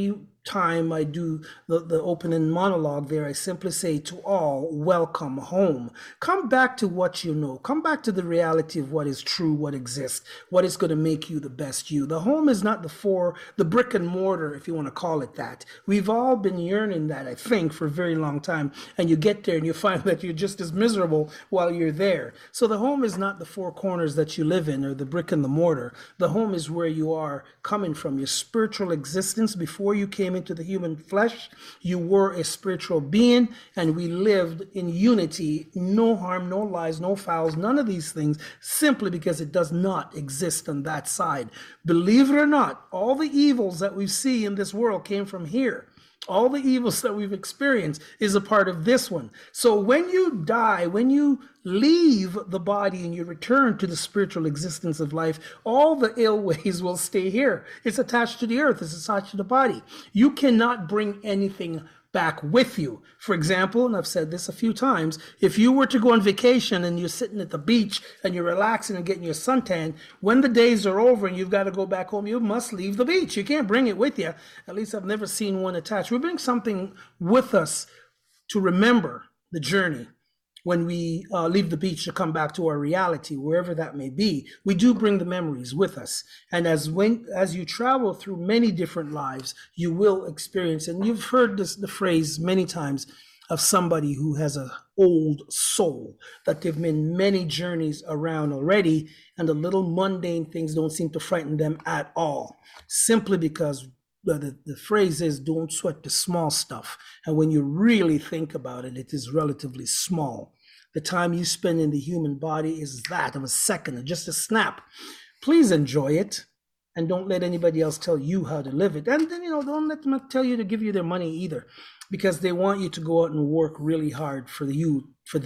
time I do the opening monologue there, I simply say to all, welcome home. Come back to what you know. Come back to the reality of what is true, what exists, what is going to make you the best you. The home is not the brick and mortar, if you want to call it that. We've all been yearning that, I think, for a very long time. And you get there and you find that you're just as miserable while you're there. So the home is not the four corners that you live in or the brick and the mortar. The home is where you are coming from, your spiritual existence. Before you came into the human flesh, you were a spiritual being, and we lived in unity, no harm, no lies, no fouls, none of these things, simply because it does not exist on that side. Believe it or not, all the evils that we see in this world came from here. All the evils that we've experienced is a part of this one. So when you die, when you leave the body and you return to the spiritual existence of life, all the ill ways will stay here. It's attached to the earth. It's attached to the body. You cannot bring anything back with you. For example, and I've said this a few times, if you were to go on vacation and you're sitting at the beach and you're relaxing and getting your suntan, when the days are over and you've got to go back home, you must leave the beach. You can't bring it with you. At least I've never seen one attached. We bring something with us to remember the journey. When we leave the beach to come back to our reality, wherever that may be, we do bring the memories with us. And as you travel through many different lives, you will experience, and you've heard the phrase many times of somebody who has an old soul, that they've been many journeys around already, and the little mundane things don't seem to frighten them at all, simply because the phrase is, don't sweat the small stuff. And when you really think about it, it is relatively small. The time you spend in the human body is that of a second, just a snap. Please enjoy it, and don't let anybody else tell you how to live it. And then, don't let them tell you to give you their money either, because they want you to go out and work really hard for you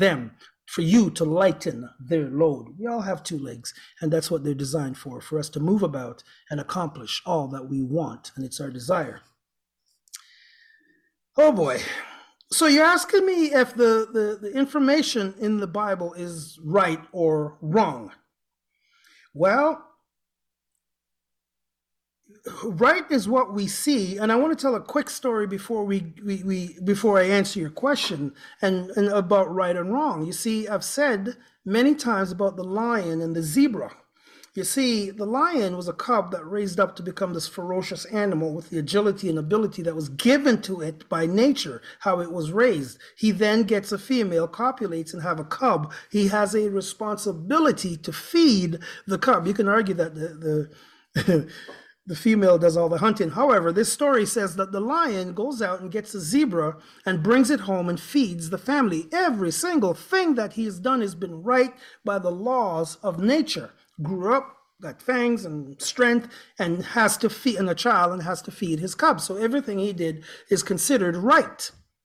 to lighten their load. We all have two legs, and that's what they're designed for us to move about and accomplish all that we want, and it's our desire. Oh boy. So you're asking me if the information in the Bible is right or wrong. Well, right is what we see, and I want to tell a quick story before before I answer your question and about right and wrong. You see, I've said many times about the lion and the zebra. You see, the lion was a cub that raised up to become this ferocious animal with the agility and ability that was given to it by nature, how it was raised. He then gets a female, copulates, and have a cub. He has a responsibility to feed the cub. You can argue that the female does all the hunting. However, this story says that the lion goes out and gets a zebra and brings it home and feeds the family. Every single thing that he has done has been right by the laws of nature. Grew up, got fangs and strength, and has to feed, and a child, and has to feed his cubs. So everything he did is considered right.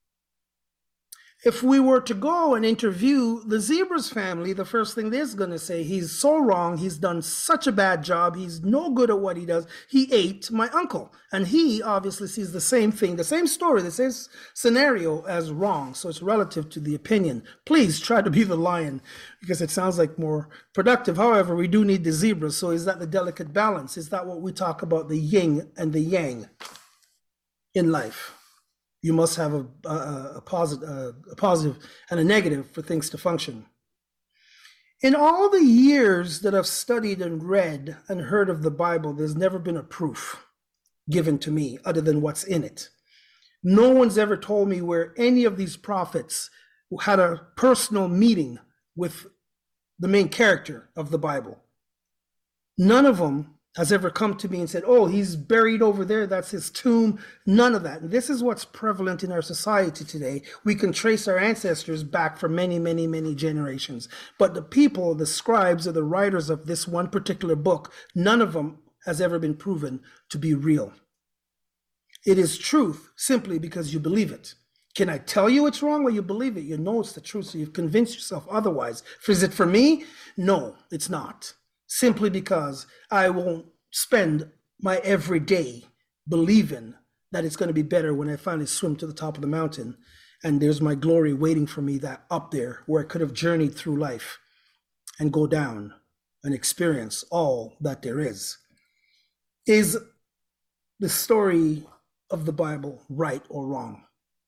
If we were to go and interview the zebra's family, the first thing they're going to say, he's so wrong, he's done such a bad job, he's no good at what he does, he ate my uncle. And he obviously sees the same thing, the same story, the same scenario as wrong. So it's relative to the opinion. Please try to be the lion, because it sounds like more productive. However, we do need the zebra. So is that the delicate balance? Is that what we talk about, the yin and the yang in life? You must have a positive and a negative for things to function. In all the years that I've studied and read and heard of the Bible, there's never been a proof given to me other than what's in it. No one's ever told me where any of these prophets had a personal meeting with the main character of the Bible. None of them has ever come to me and said, oh, he's buried over there, that's his tomb. None of that. And this is what's prevalent in our society today. We can trace our ancestors back for many, many, many generations. But the people, the scribes, or the writers of this one particular book, none of them has ever been proven to be real. It is truth simply because you believe it. Can I tell you it's wrong? Well, you believe it. You know it's the truth, so you've convinced yourself otherwise. Is it for me? No, it's not. Simply because I won't spend my every day believing that it's going to be better when I finally swim to the top of the mountain and there's my glory waiting for me that up there where I could have journeyed through life and go down and experience all that there is. Is the story of the Bible right or wrong?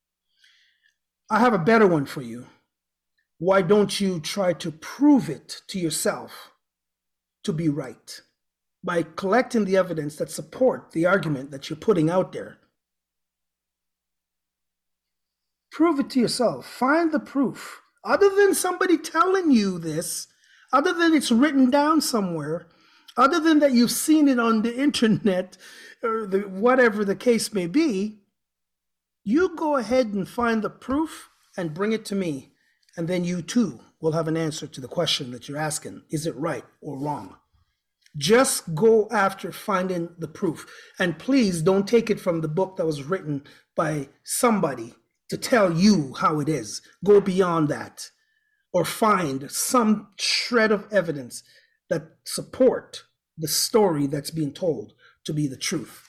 I have a better one for you. Why don't you try to prove it to yourself to be right by collecting the evidence that support the argument that you're putting out there? Prove it to yourself. Find the proof. Other than somebody telling you this, other than it's written down somewhere, other than that you've seen it on the internet or whatever the case may be, you go ahead and find the proof and bring it to me. And then you too will have an answer to the question that you're asking. Is it right or wrong? Just go after finding the proof. And please don't take it from the book that was written by somebody to tell you how it is. Go beyond that, or find some shred of evidence that support the story that's being told to be the truth.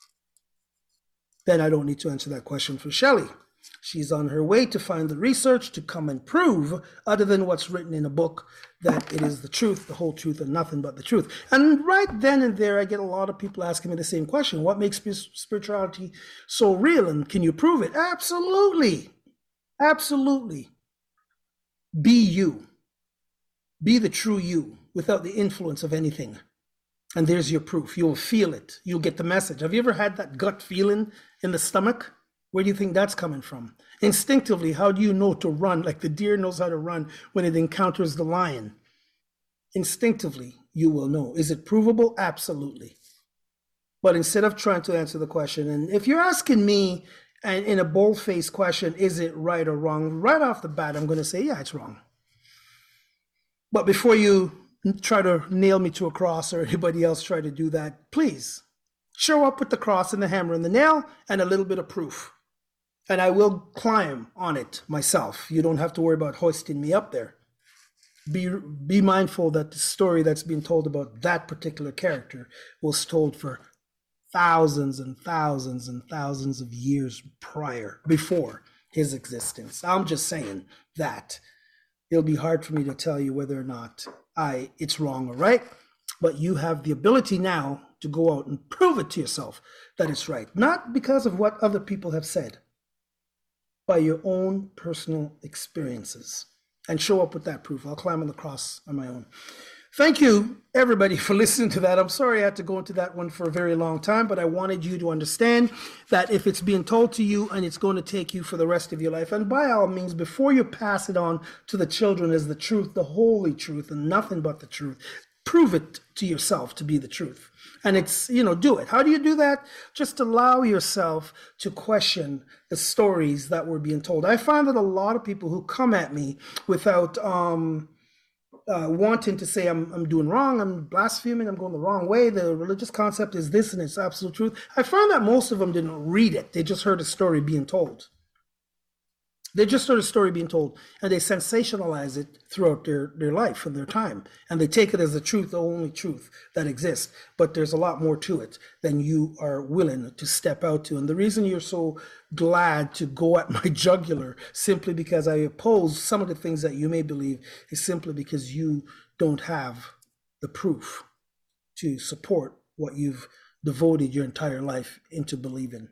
Then I don't need to answer that question for Shelley. She's on her way to find the research to come and prove, other than what's written in a book, that it is the truth, the whole truth, and nothing but the truth. And right then and there, I get a lot of people asking me the same question. What makes spirituality so real, and can you prove it? Absolutely. Absolutely. Be you. Be the true you without the influence of anything. And there's your proof. You'll feel it. You'll get the message. Have you ever had that gut feeling in the stomach? Where do you think that's coming from? Instinctively, how do you know to run like the deer knows how to run when it encounters the lion? Instinctively, you will know. Is it provable? Absolutely. But instead of trying to answer the question, and if you're asking me and in a bold-faced question, is it right or wrong? Right off the bat, I'm going to say, yeah, it's wrong. But before you try to nail me to a cross or anybody else try to do that, please show up with the cross and the hammer and the nail and a little bit of proof. And I will climb on it myself. You don't have to worry about hoisting me up there. Be mindful that the story that's being told about that particular character was told for thousands and thousands and thousands of years before his existence. I'm just saying that. It'll be hard for me to tell you whether or not it's wrong or right, but you have the ability now to go out and prove it to yourself that it's right. Not because of what other people have said, by your own personal experiences. And show up with that proof. I'll climb on the cross on my own. Thank you, everybody, for listening to that. I'm sorry I had to go into that one for a very long time, but I wanted you to understand that if it's being told to you and it's going to take you for the rest of your life, and by all means, before you pass it on to the children as the truth, the holy truth, and nothing but the truth, prove it to yourself to be the truth. And it's, do it. How do you do that? Just allow yourself to question the stories that were being told. I find that a lot of people who come at me without wanting to say I'm doing wrong, I'm blaspheming, I'm going the wrong way, the religious concept is this and it's absolute truth. I found that most of them didn't read it. They just heard a story being told. They just heard a story being told, and they sensationalize it throughout their life and their time. And they take it as the truth, the only truth that exists. But there's a lot more to it than you are willing to step out to. And the reason you're so glad to go at my jugular, simply because I oppose some of the things that you may believe, is simply because you don't have the proof to support what you've devoted your entire life into believing.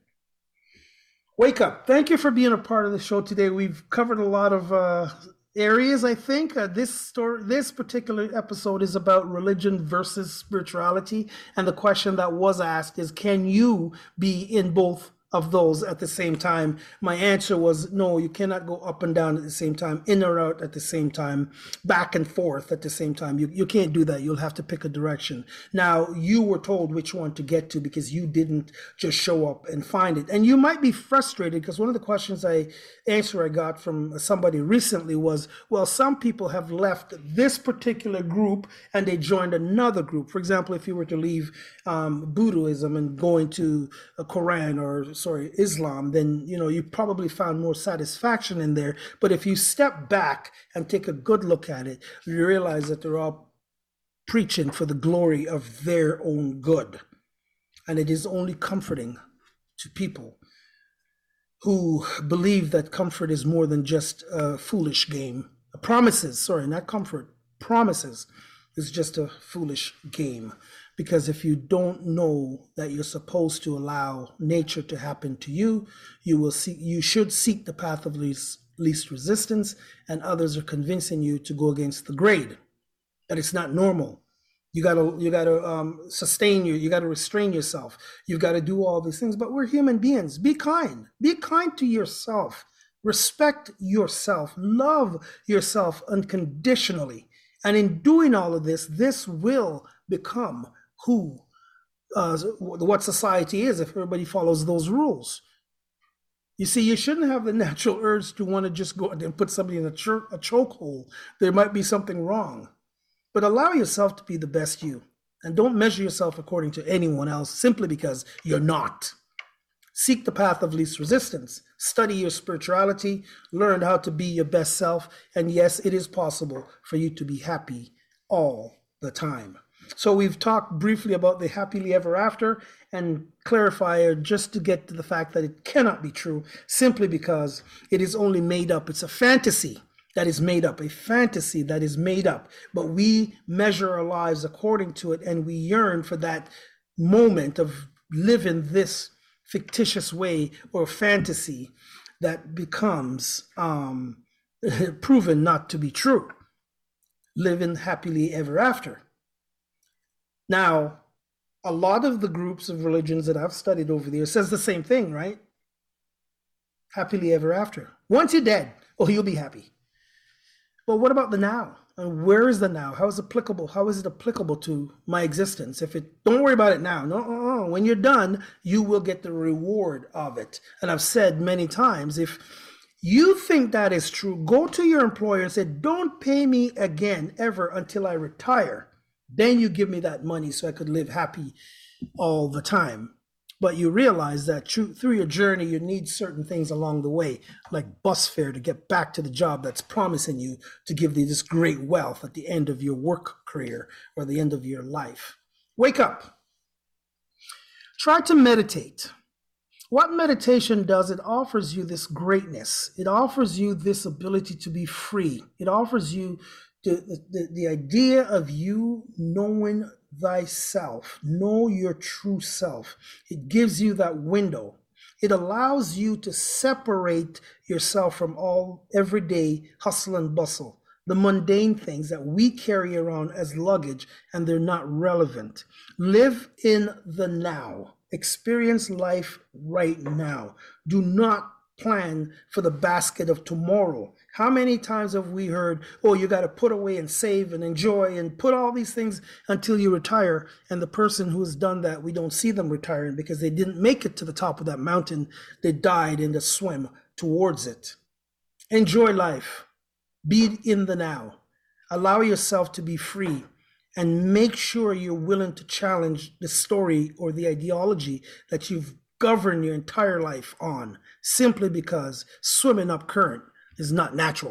Wake up. Thank you for being a part of the show today. We've covered a lot of areas, I think. This particular episode is about religion versus spirituality. And the question that was asked is, can you be in both of those at the same time? My answer was no, you cannot go up and down at the same time, in or out at the same time, back and forth at the same time. You can't do that. You'll have to pick a direction. Now, you were told which one to get to because you didn't just show up and find it. And you might be frustrated because one of the questions I got from somebody recently was, well, some people have left this particular group and they joined another group. For example, if you were to leave Buddhism and go into a Quran or Islam, then you probably found more satisfaction in there. But if you step back and take a good look at it, you realize that they're all preaching for the glory of their own good. And it is only comforting to people who believe that comfort is more than just a foolish game. Promises is just a foolish game. Because if you don't know that you're supposed to allow nature to happen to you, you should seek the path of least resistance, and others are convincing you to go against the grade. That it's not normal. You gotta sustain you gotta restrain yourself. You've got to do all these things. But we're human beings. Be kind. Be kind to yourself. Respect yourself. Love yourself unconditionally. And in doing all of this, this will become what society is if everybody follows those rules. You see, you shouldn't have the natural urge to want to just go and put somebody in a chokehold. There might be something wrong. But allow yourself to be the best you. And don't measure yourself according to anyone else simply because you're not. Seek the path of least resistance. Study your spirituality. Learn how to be your best self. And yes, it is possible for you to be happy all the time. So we've talked briefly about the happily ever after and clarifier just to get to the fact that it cannot be true simply because it is only made up. It's a fantasy that is made up, a fantasy that is made up. But we measure our lives according to it, and we yearn for that moment of living this fictitious way or fantasy that becomes proven not to be true. Living happily ever after. Now, a lot of the groups of religions that I've studied over the years says the same thing, right? Happily ever after. Once you're dead, you'll be happy. But what about the now? And where is the now? How is it applicable to my existence? Don't worry about it now. No. When you're done, you will get the reward of it. And I've said many times, if you think that is true, go to your employer and say, don't pay me again ever until I retire. Then you give me that money so I could live happy all the time. But you realize that through your journey, you need certain things along the way, like bus fare to get back to the job that's promising you to give you this great wealth at the end of your work career or the end of your life. Wake up. Try to meditate. What meditation does, it offers you this greatness. It offers you this ability to be free. It offers you the idea of you knowing thyself, know your true self. It gives you that window. It allows you to separate yourself from all everyday hustle and bustle, the mundane things that we carry around as luggage and they're not relevant. Live in the now. Experience life right now. Do not plan for the basket of tomorrow. How many times have we heard, you got to put away and save and enjoy and put all these things until you retire? And the person who has done that, we don't see them retiring because they didn't make it to the top of that mountain. They died in the swim towards it. Enjoy life. Be in the now. Allow yourself to be free and make sure you're willing to challenge the story or the ideology that you've governed your entire life on, simply because swimming up current is not natural.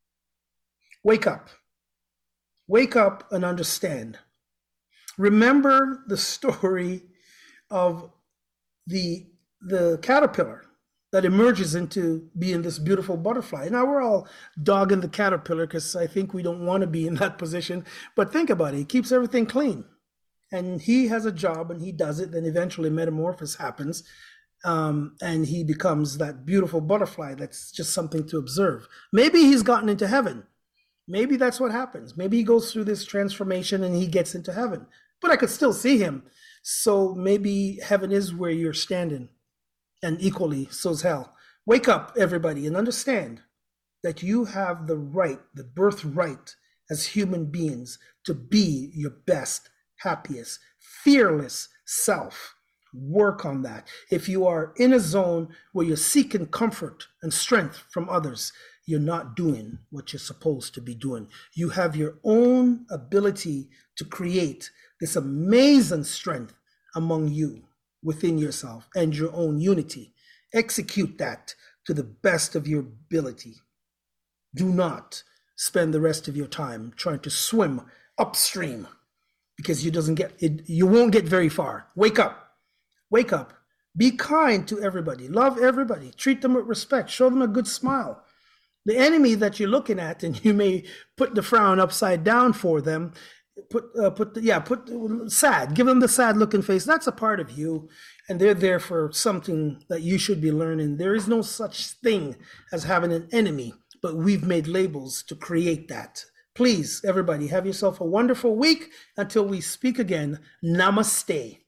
Wake up. Wake up and understand. Remember the story of the caterpillar that emerges into being this beautiful butterfly. Now we're all dogging the caterpillar because I think we don't want to be in that position. But think about it. He keeps everything clean. And he has a job and he does it. Then eventually metamorphosis happens. And he becomes that beautiful butterfly that's just something to observe. Maybe he's gotten into heaven. Maybe that's what happens. Maybe he goes through this transformation and he gets into heaven. But I could still see him. So maybe heaven is where you're standing. And equally, so's hell. Wake up, everybody, and understand that you have the right, the birthright as human beings to be your best, happiest, fearless self. Work on that. If you are in a zone where you're seeking comfort and strength from others, you're not doing what you're supposed to be doing. You have your own ability to create this amazing strength among you, within yourself, and your own unity. Execute that to the best of your ability. Do not spend the rest of your time trying to swim upstream, because you won't get very far. Wake up. Wake up. Be kind to everybody. Love everybody. Treat them with respect. Show them a good smile. The enemy that you're looking at, and you may put the frown upside down for them, sad. Give them the sad looking face. That's a part of you, and they're there for something that you should be learning. There is no such thing as having an enemy, but we've made labels to create that. Please, everybody, have yourself a wonderful week. Until we speak again, namaste.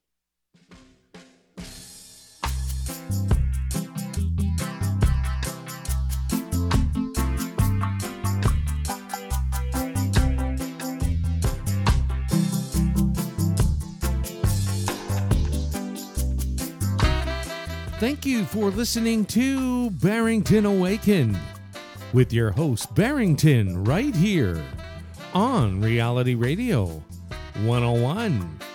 Thank you for listening to Barrington Awakened with your host Barrington right here on Reality Radio 101.